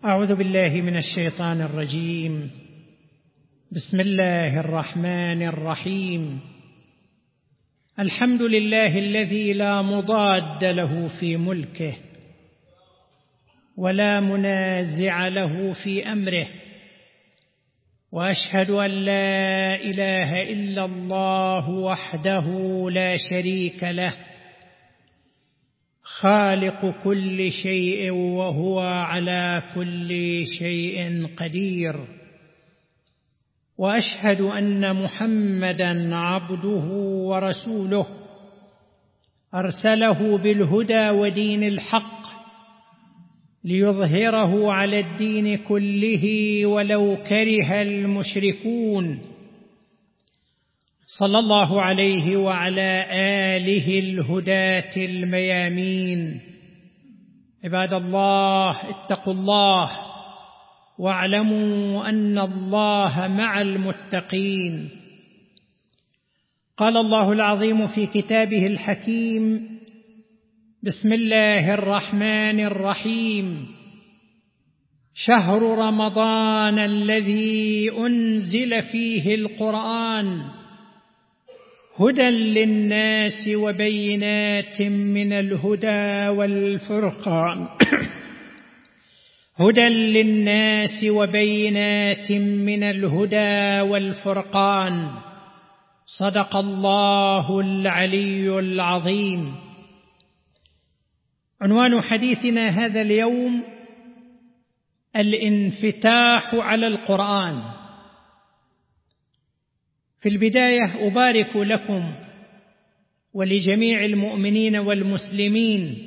أعوذ بالله من الشيطان الرجيم. بسم الله الرحمن الرحيم. الحمد لله الذي لا مضاد له في ملكه ولا منازع له في أمره، وأشهد أن لا إله إلا الله وحده لا شريك له، خالق كل شيء وهو على كل شيء قدير. وأشهد أن محمدًا عبده ورسوله، أرسله بالهدى ودين الحق ليظهره على الدين كله ولو كره المشركون، صلى الله عليه وعلى آله الهداة الميامين. عباد الله، اتقوا الله واعلموا أن الله مع المتقين. قال الله العظيم في كتابه الحكيم: بسم الله الرحمن الرحيم. شهر رمضان الذي أنزل فيه القرآن هدى للناس وبينات من الهدى والفرقان هدى للناس وبينات من الهدى والفرقان. صدق الله العلي العظيم. عنوان حديثنا هذا اليوم: الانفتاح على القرآن. في البداية أبارك لكم ولجميع المؤمنين والمسلمين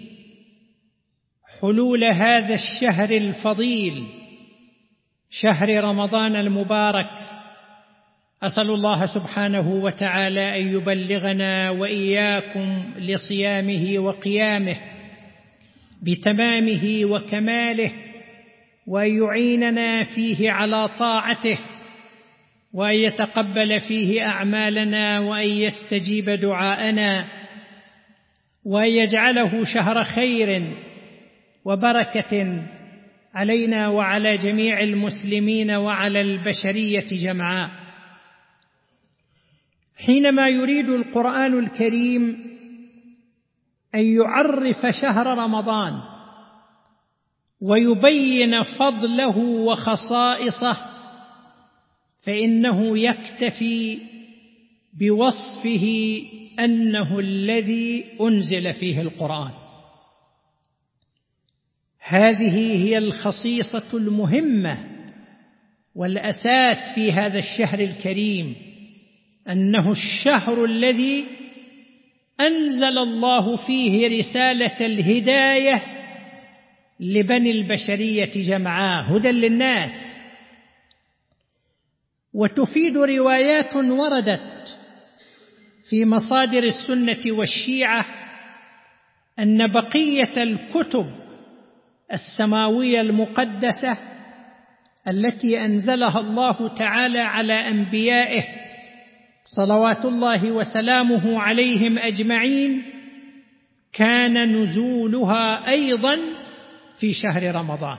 حلول هذا الشهر الفضيل، شهر رمضان المبارك. أسأل الله سبحانه وتعالى أن يبلغنا وإياكم لصيامه وقيامه بتمامه وكماله، وأن يعيننا فيه على طاعته، وأن يتقبل فيه أعمالنا، وأن يستجيب دعاءنا، وأن يجعله شهر خير وبركة علينا وعلى جميع المسلمين وعلى البشرية جمعاء. حينما يريد القرآن الكريم أن يعرف شهر رمضان ويبين فضله وخصائصه، فإنه يكتفي بوصفه أنه الذي أنزل فيه القرآن. هذه هي الخصيصة المهمة والأساس في هذا الشهر الكريم، أنه الشهر الذي أنزل الله فيه رسالة الهداية لبني البشرية جمعاء، هدى للناس. وتفيد روايات وردت في مصادر السنة والشيعة أن بقية الكتب السماوية المقدسة التي أنزلها الله تعالى على أنبيائه صلوات الله وسلامه عليهم أجمعين كان نزولها أيضا في شهر رمضان،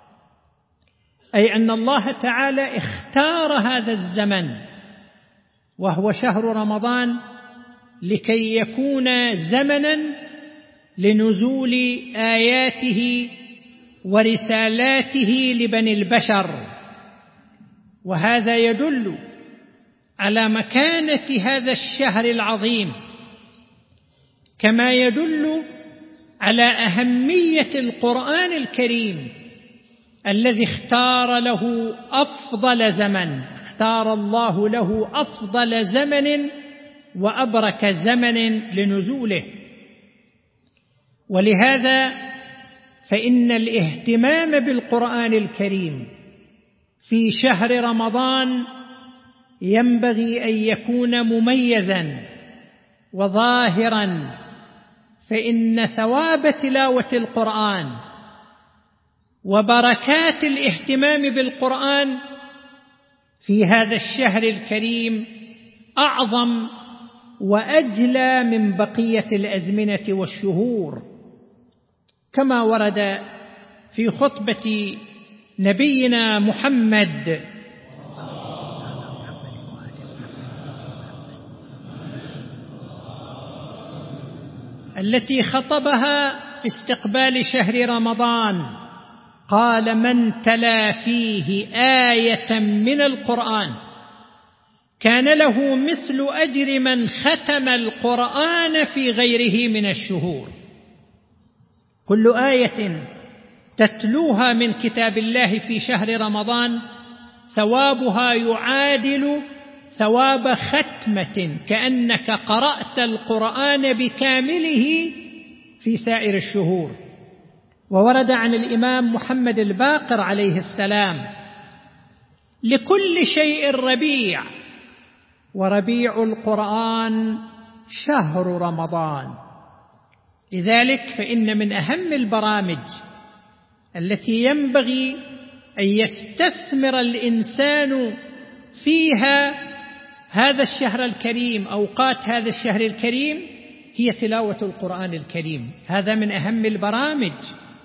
أي أن الله تعالى اختار هذا الزمن وهو شهر رمضان لكي يكون زمنا لنزول آياته ورسالاته لبني البشر. وهذا يدل على مكانة هذا الشهر العظيم، كما يدل على أهمية القرآن الكريم الذي اختار له أفضل زمن، اختار الله له أفضل زمن وأبرك زمن لنزوله. ولهذا فإن الاهتمام بالقرآن الكريم في شهر رمضان ينبغي أن يكون مميزا وظاهرا، فإن ثواب تلاوة القرآن وبركات الاهتمام بالقرآن في هذا الشهر الكريم أعظم وأجلى من بقية الأزمنة والشهور، كما ورد في خطبة نبينا محمد التي خطبها في استقبال شهر رمضان، قال: من تلا فيه آية من القرآن كان له مثل أجر من ختم القرآن في غيره من الشهور. كل آية تتلوها من كتاب الله في شهر رمضان ثوابها يعادل ثواب ختمة، كأنك قرأت القرآن بكامله في سائر الشهور. وورد عن الإمام محمد الباقر عليه السلام: لكل شيء ربيع، وربيع القرآن شهر رمضان. لذلك فإن من أهم البرامج التي ينبغي أن يستثمر الإنسان فيها هذا الشهر الكريم، أوقات هذا الشهر الكريم، هي تلاوة القرآن الكريم. هذا من أهم البرامج.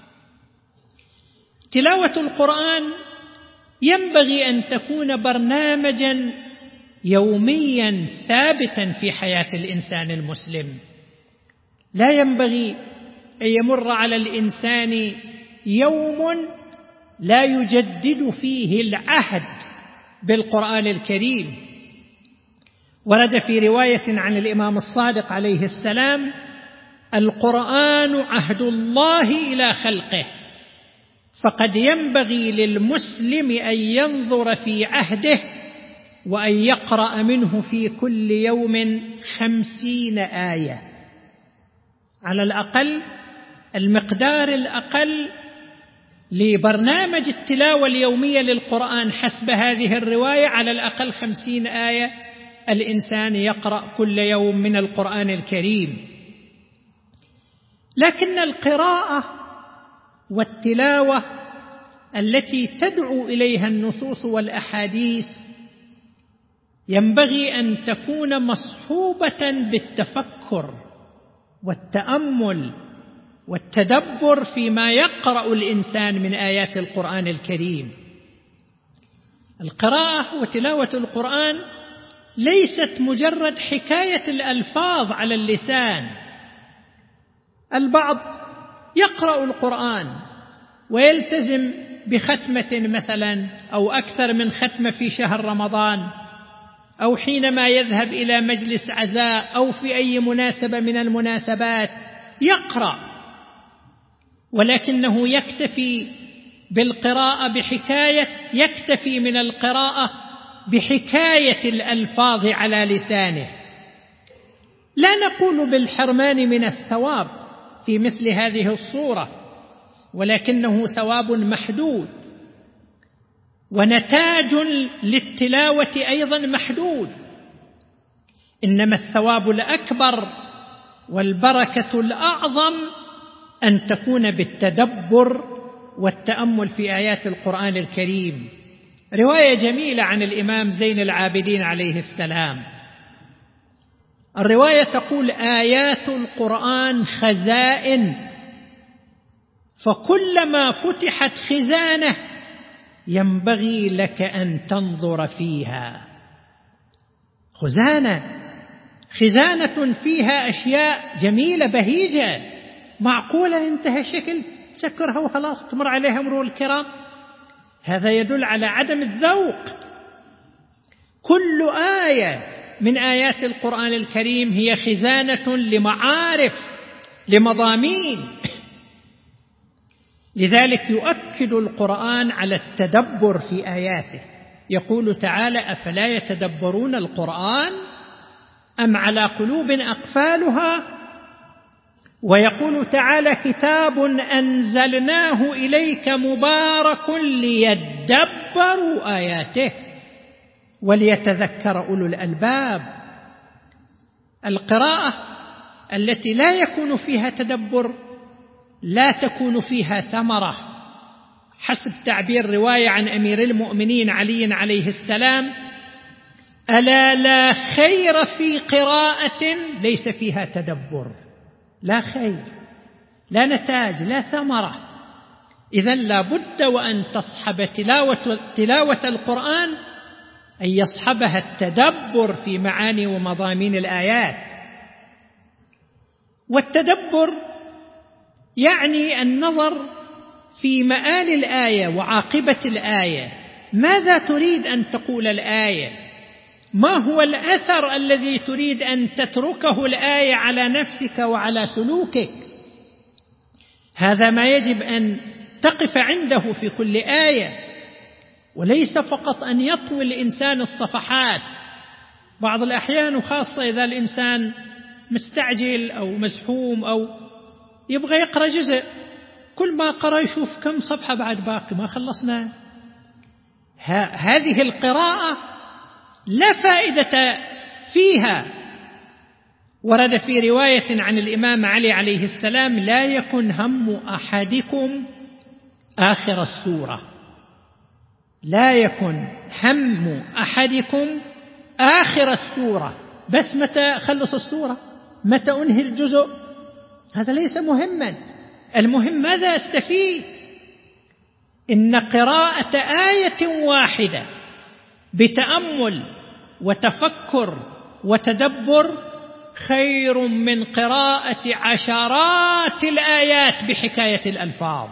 تلاوة القرآن ينبغي أن تكون برنامجا يوميا ثابتا في حياة الإنسان المسلم. لا ينبغي أن يمر على الإنسان يوم لا يجدد فيه العهد بالقرآن الكريم. ورد في رواية عن الإمام الصادق عليه السلام: القرآن عهد الله إلى خلقه، فقد ينبغي للمسلم أن ينظر في عهده وأن يقرأ منه في كل يوم 50 آية على الأقل. المقدار الأقل لبرنامج التلاوة اليومية للقرآن حسب هذه الرواية على الأقل 50 آية الإنسان يقرأ كل يوم من القرآن الكريم. لكن القراءة والتلاوة التي تدعو إليها النصوص والأحاديث ينبغي أن تكون مصحوبة بالتفكر والتأمل والتدبر فيما يقرأ الإنسان من آيات القرآن الكريم. القراءة وتلاوة القرآن ليست مجرد حكاية الألفاظ على اللسان. البعض يقرأ القرآن ويلتزم بختمة مثلا أو أكثر من ختمة في شهر رمضان، أو حينما يذهب إلى مجلس عزاء أو في أي مناسبة من المناسبات يقرأ، ولكنه يكتفي بالقراءة بحكاية، يكتفي من القراءة بحكاية الألفاظ على لسانه. لا نقول بالحرمان من الثواب في مثل هذه الصورة، ولكنه ثواب محدود، ونتاج للتلاوة أيضا محدود. إنما الثواب الأكبر والبركة الأعظم أن تكون بالتدبر والتأمل في آيات القرآن الكريم. رواية جميلة عن الإمام زين العابدين عليه السلام. الرواية تقول: آيات القرآن خزائن، فكلما فتحت خزانة ينبغي لك أن تنظر فيها. خزانة فيها أشياء جميلة بهيجة معقولة انتهى شكل تسكرها وخلاص تمر عليها مرور الكرام. هذا يدل على عدم الذوق. كل آية من آيات القرآن الكريم هي خزانة لمعارف، لمضامين. لذلك يؤكد القرآن على التدبر في آياته. يقول تعالى: أفلا يتدبرون القرآن أم على قلوب أقفالها. ويقول تعالى: كتاب أنزلناه إليك مبارك ليدبروا آياته وليتذكر أولو الألباب. القراءة التي لا يكون فيها تدبر لا تكون فيها ثمرة. حسب تعبير رواية عن أمير المؤمنين علي عليه السلام: ألا لا خير في قراءة ليس فيها تدبر. لا خير، لا نتاج، لا ثمرة. إذن لا بد وأن تصحب تلاوة القرآن أن يصحبها التدبر في معاني ومضامين الآيات. والتدبر يعني النظر في مآل الآية وعاقبة الآية، ماذا تريد أن تقول الآية؟ ما هو الأثر الذي تريد أن تتركه الآية على نفسك وعلى سلوكك؟ هذا ما يجب أن تقف عنده في كل آية، وليس فقط أن يطوي الإنسان الصفحات. بعض الأحيان وخاصة إذا الإنسان مستعجل أو مزحوم أو يبغى يقرأ جزء، كل ما قرأ يشوف كم صفحة بعد باقي ما خلصنا. هذه القراءة لا فائدة فيها. ورد في رواية عن الإمام علي عليه السلام: لا يكن هم أحدكم آخر السورة. لا يكن هم أحدكم آخر السورة، بس متى خلص السورة، متى أنهي الجزء، هذا ليس مهما. المهم ماذا أستفيد. إن قراءة آية واحدة بتأمل وتفكر وتدبر خير من قراءة عشرات الآيات بحكاية الألفاظ.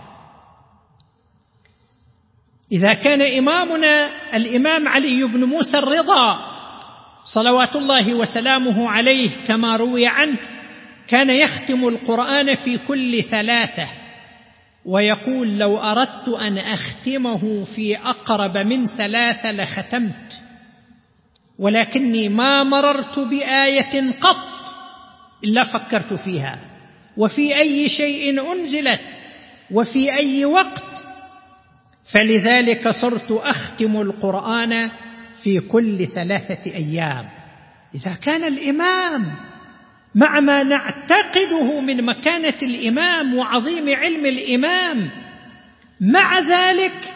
إذا كان إمامنا الإمام علي بن موسى الرضا صلوات الله وسلامه عليه كما روي عنه كان يختم القرآن في كل 3، ويقول: لو أردت أن أختمه في أقرب من 3 لختمت، ولكني ما مررت بآية قط إلا فكرت فيها، وفي أي شيء أنزلت وفي أي وقت، فلذلك صرت أختم القرآن في كل 3 أيام. إذا كان الإمام مع ما نعتقده من مكانة الإمام وعظيم علم الإمام، مع ذلك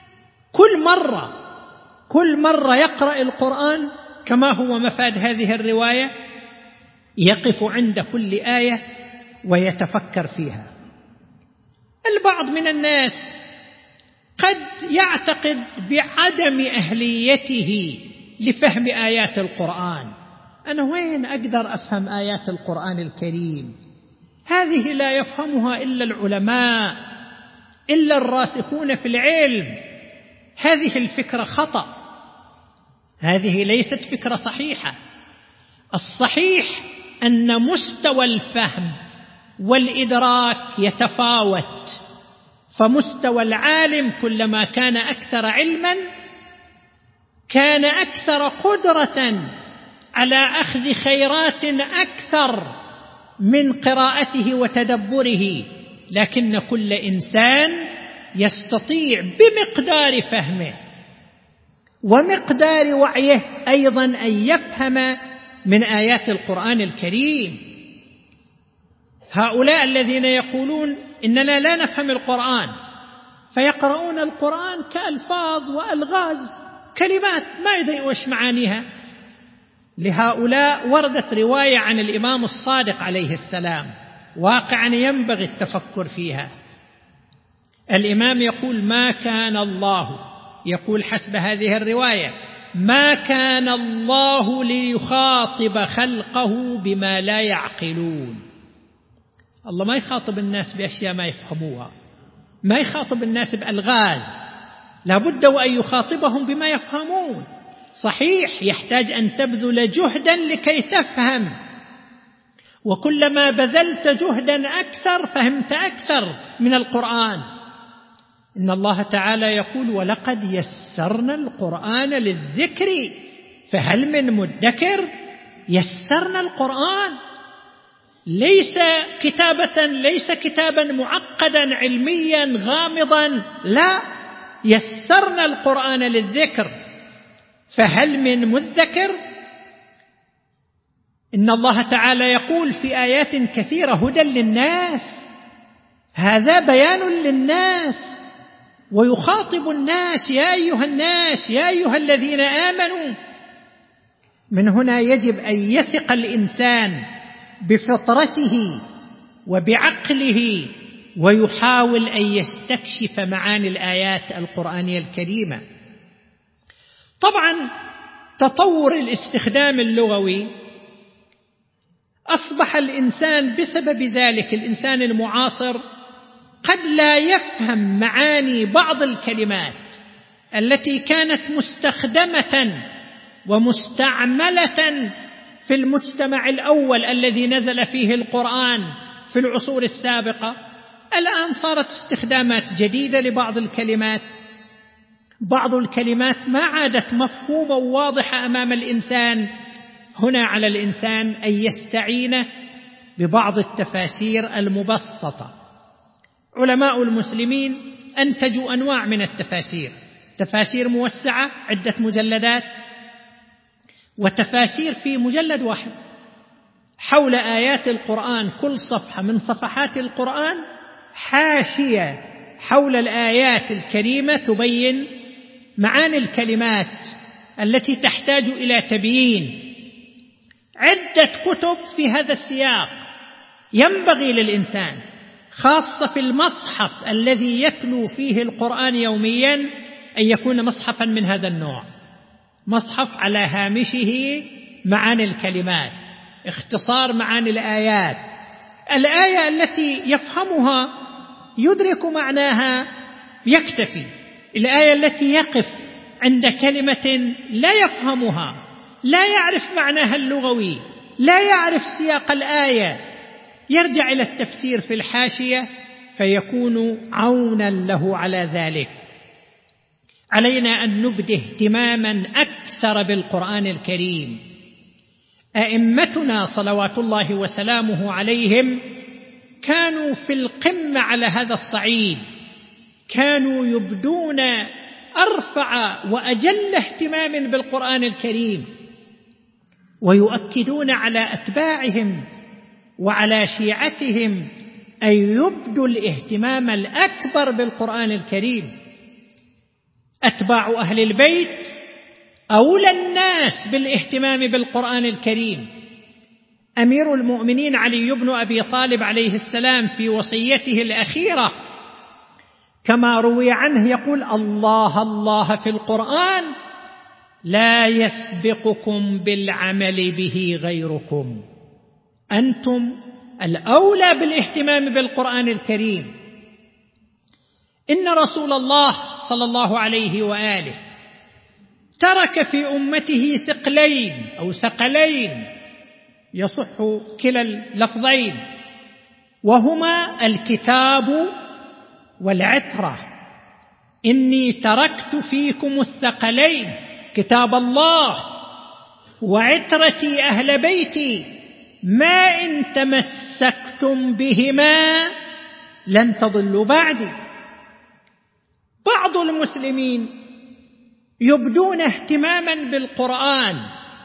كل مرة يقرأ القرآن كما هو مفاد هذه الرواية، يقف عند كل آية ويتفكر فيها. البعض من الناس قد يعتقد بعدم أهليته لفهم آيات القرآن. أنا وين أقدر أفهم آيات القرآن الكريم؟ هذه لا يفهمها إلا العلماء، إلا الراسخون في العلم. هذه الفكرة خطأ، هذه ليست فكرة صحيحة. الصحيح أن مستوى الفهم والإدراك يتفاوت، فمستوى العالم كلما كان أكثر علما كان أكثر قدرة على أخذ خيرات أكثر من قراءته وتدبره، لكن كل إنسان يستطيع بمقدار فهمه ومقدار وعيه أيضا أن يفهم من آيات القرآن الكريم. هؤلاء الذين يقولون إننا لا نفهم القرآن، فيقرؤون القرآن كألفاظ وألغاز، كلمات ما يدري وش معانيها. لهؤلاء وردت رواية عن الإمام الصادق عليه السلام واقعا ينبغي التفكر فيها. الإمام يقول: ما كان الله، يقول حسب هذه الرواية: ما كان الله ليخاطب خلقه بما لا يعقلون. الله ما يخاطب الناس بأشياء ما يفهموها، ما يخاطب الناس بألغاز، لابد وأن يخاطبهم بما يفهمون. صحيح يحتاج أن تبذل جهدا لكي تفهم، وكلما بذلت جهدا أكثر فهمت أكثر من القرآن. إن الله تعالى يقول: ولقد يسرنا القرآن للذكر فهل من مدكر. يسرنا القرآن، ليس كتابا معقدا علميا غامضا، لا، يسرنا القرآن للذكر فهل من مذكر. إن الله تعالى يقول في آيات كثيرة: هدى للناس، هذا بيان للناس، ويخاطب الناس: يا أيها الناس، يا أيها الذين آمنوا. من هنا يجب أن يثق الإنسان بفطرته وبعقله ويحاول أن يستكشف معاني الآيات القرآنية الكريمة. طبعا تطور الاستخدام اللغوي أصبح الإنسان بسبب ذلك، الإنسان المعاصر قد لا يفهم معاني بعض الكلمات التي كانت مستخدمة ومستعملة في المجتمع الأول الذي نزل فيه القرآن في العصور السابقة. الآن صارت استخدامات جديدة لبعض الكلمات، بعض الكلمات ما عادت مفهومة وواضحة أمام الإنسان. هنا على الإنسان أن يستعين ببعض التفاسير المبسطة. علماء المسلمين أنتجوا أنواع من التفاسير، تفاسير موسعة عدة مجلدات، وتفاسير في مجلد واحد حول آيات القرآن، كل صفحة من صفحات القرآن حاشية حول الآيات الكريمة تبين معاني الكلمات التي تحتاج إلى تبيين. عدة كتب في هذا السياق. ينبغي للإنسان خاصة في المصحف الذي يتلو فيه القرآن يوميا أن يكون مصحفا من هذا النوع، مصحف على هامشه معاني الكلمات، اختصار معاني الآيات، الآية التي يفهمها يدرك معناها يكتفي، الآية التي يقف عند كلمة لا يفهمها، لا يعرف معناها اللغوي، لا يعرف سياق الآية، يرجع إلى التفسير في الحاشية فيكون عونا له على ذلك. علينا أن نبدي اهتماما أكثر بالقرآن الكريم. أئمتنا صلوات الله وسلامه عليهم كانوا في القمة على هذا الصعيد، كانوا يبدون أرفع وأجل اهتمام بالقرآن الكريم، ويؤكدون على أتباعهم وعلى شيعتهم أن يبدوا الاهتمام الأكبر بالقرآن الكريم. أتباع أهل البيت أولى الناس بالاهتمام بالقرآن الكريم. أمير المؤمنين علي بن أبي طالب عليه السلام في وصيته الأخيرة كما روي عنه يقول: الله الله في القرآن لا يسبقكم بالعمل به غيركم، أنتم الأولى بالاهتمام بالقرآن الكريم. إن رسول الله صلى الله عليه وآله ترك في أمته ثقلين أو ثقلين يصح كلا اللفظين، وهما الكتاب والعترة. إني تركت فيكم الثقلين، كتاب الله وعترتي أهل بيتي، ما إن تمسكتم بهما لن تضلوا بعدي. بعض المسلمين يبدون اهتماما بالقرآن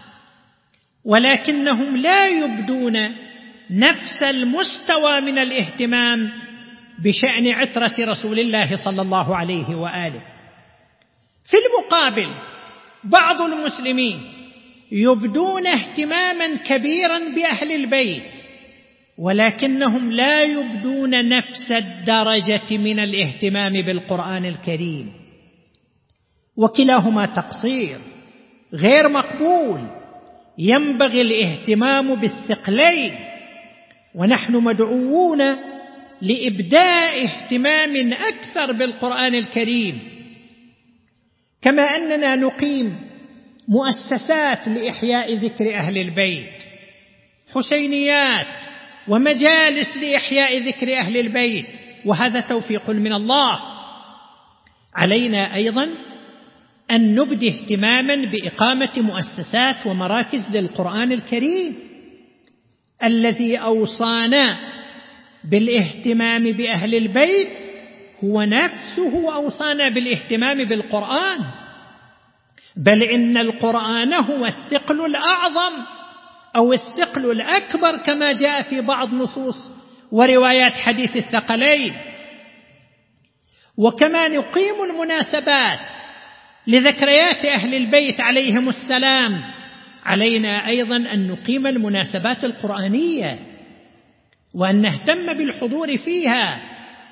ولكنهم لا يبدون نفس المستوى من الاهتمام بشأن عترة رسول الله صلى الله عليه وآله. في المقابل بعض المسلمين يبدون اهتماما كبيرا بأهل البيت ولكنهم لا يبدون نفس الدرجة من الاهتمام بالقرآن الكريم، وكلاهما تقصير غير مقبول. ينبغي الاهتمام بالثقلين، ونحن مدعوون لإبداء اهتمام أكثر بالقرآن الكريم، كما أننا نقيم مؤسسات لإحياء ذكر أهل البيت، حسينيات ومجالس لإحياء ذكر أهل البيت، وهذا توفيق من الله. علينا أيضا أن نبدي اهتماما بإقامة مؤسسات ومراكز للقرآن الكريم. الذي أوصانا بالاهتمام بأهل البيت هو نفسه أوصانا بالاهتمام بالقرآن، بل إن القرآن هو الثقل الأعظم أو الثقل الأكبر كما جاء في بعض نصوص وروايات حديث الثقلين. وكما نقيم المناسبات لذكريات أهل البيت عليهم السلام، علينا أيضا أن نقيم المناسبات القرآنية وأن نهتم بالحضور فيها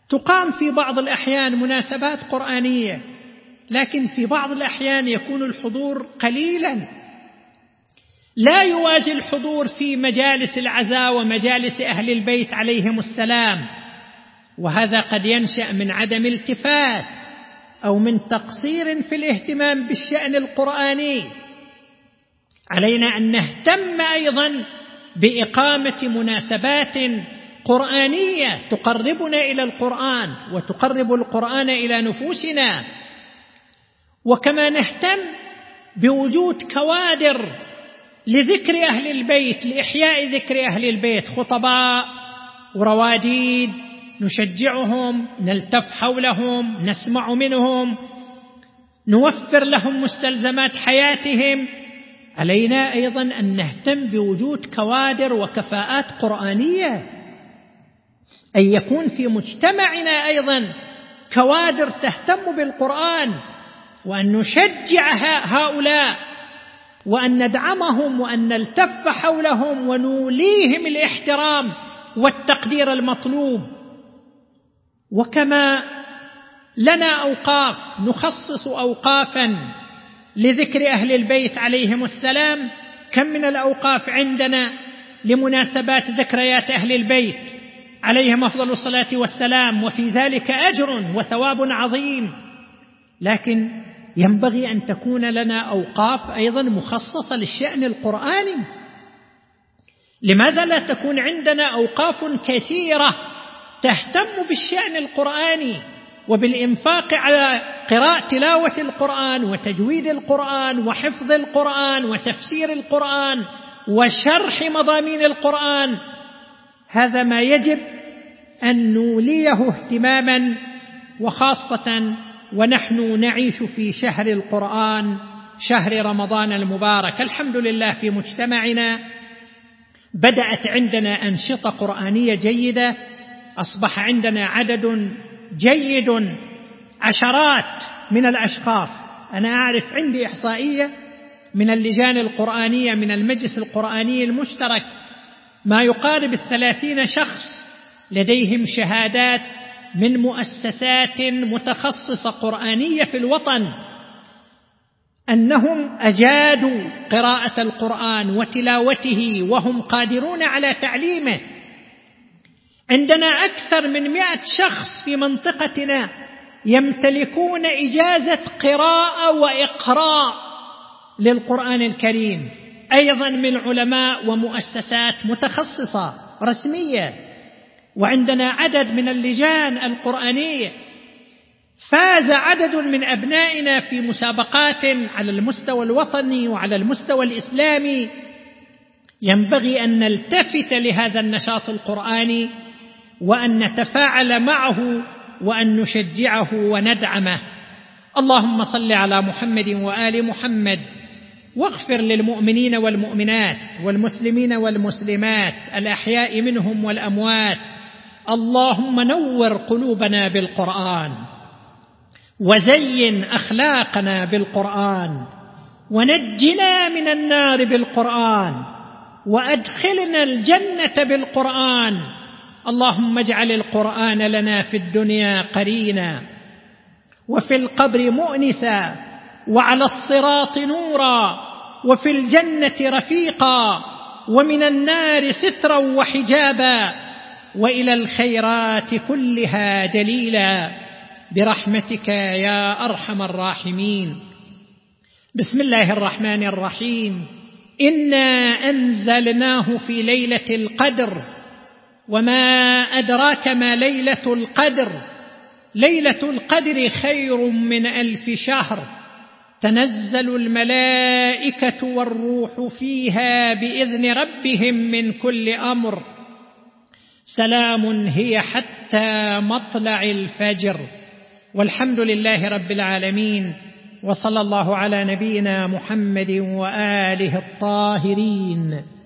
تقام في بعض الأحيان مناسبات قرآنية، لكن في بعض الأحيان يكون الحضور قليلا، لا يوازي الحضور في مجالس العزاء ومجالس أهل البيت عليهم السلام، وهذا قد ينشأ من عدم التفات أو من تقصير في الاهتمام بالشأن القرآني. علينا أن نهتم أيضا بإقامة مناسبات قرآنية تقربنا إلى القرآن وتقرب القرآن إلى نفوسنا، وكما نهتم بوجود كوادر لذكر أهل البيت، لإحياء ذكر أهل البيت، خطباء ورواديد نشجعهم، نلتف حولهم، نسمع منهم، نوفر لهم مستلزمات حياتهم. علينا أيضا أن نهتم بوجود كوادر وكفاءات قرآنية، أن يكون في مجتمعنا أيضا كوادر تهتم بالقرآن، وأن نشجع هؤلاء، وأن ندعمهم، وأن نلتف حولهم ونوليهم الاحترام والتقدير المطلوب. وكما لنا أوقاف، نخصص أوقافا لذكر أهل البيت عليهم السلام، كم من الأوقاف عندنا لمناسبات ذكريات أهل البيت عليهم أفضل الصلاة والسلام، وفي ذلك أجر وثواب عظيم. لكن ينبغي أن تكون لنا أوقاف أيضا مخصصة للشأن القرآني. لماذا لا تكون عندنا أوقاف كثيرة تهتم بالشأن القرآني وبالإنفاق على قراءة تلاوة القرآن وتجويد القرآن وحفظ القرآن وتفسير القرآن وشرح مضامين القرآن؟ هذا ما يجب أن نوليه اهتماما، وخاصة ونحن نعيش في شهر القرآن، شهر رمضان المبارك. الحمد لله في مجتمعنا بدأت عندنا أنشطة قرآنية جيدة، أصبح عندنا عدد جيد، عشرات من الأشخاص. أنا أعرف عندي إحصائية من اللجان القرآنية من المجلس القرآني المشترك، ما يقارب 30 شخص لديهم شهادات من مؤسسات متخصصة قرآنية في الوطن، أنهم أجادوا قراءة القرآن وتلاوته وهم قادرون على تعليمه. عندنا أكثر من 100 شخص في منطقتنا يمتلكون إجازة قراءة وإقراء للقرآن الكريم، أيضا من علماء ومؤسسات متخصصة رسمية. وعندنا عدد من اللجان القرآنية، فاز عدد من أبنائنا في مسابقات على المستوى الوطني وعلى المستوى الإسلامي. ينبغي أن نلتفت لهذا النشاط القرآني وأن نتفاعل معه وأن نشجعه وندعمه. اللهم صل على محمد وآل محمد، واغفر للمؤمنين والمؤمنات والمسلمين والمسلمات الأحياء منهم والأموات. اللهم نور قلوبنا بالقرآن، وزين أخلاقنا بالقرآن، ونجنا من النار بالقرآن، وأدخلنا الجنة بالقرآن. اللهم اجعل القرآن لنا في الدنيا قرينا، وفي القبر مؤنسا، وعلى الصراط نورا، وفي الجنة رفيقا، ومن النار سترا وحجابا، وإلى الخيرات كلها دليلا، برحمتك يا أرحم الراحمين. بسم الله الرحمن الرحيم. إنا أنزلناه في ليلة القدر، وما أدراك ما ليلة القدر. ليلة القدر خير من 1000 شهر، تنزل الملائكة والروح فيها بإذن ربهم من كل أمر، سلام هي حتى مطلع الفجر. والحمد لله رب العالمين، وصلى الله على نبينا محمد وآله الطاهرين.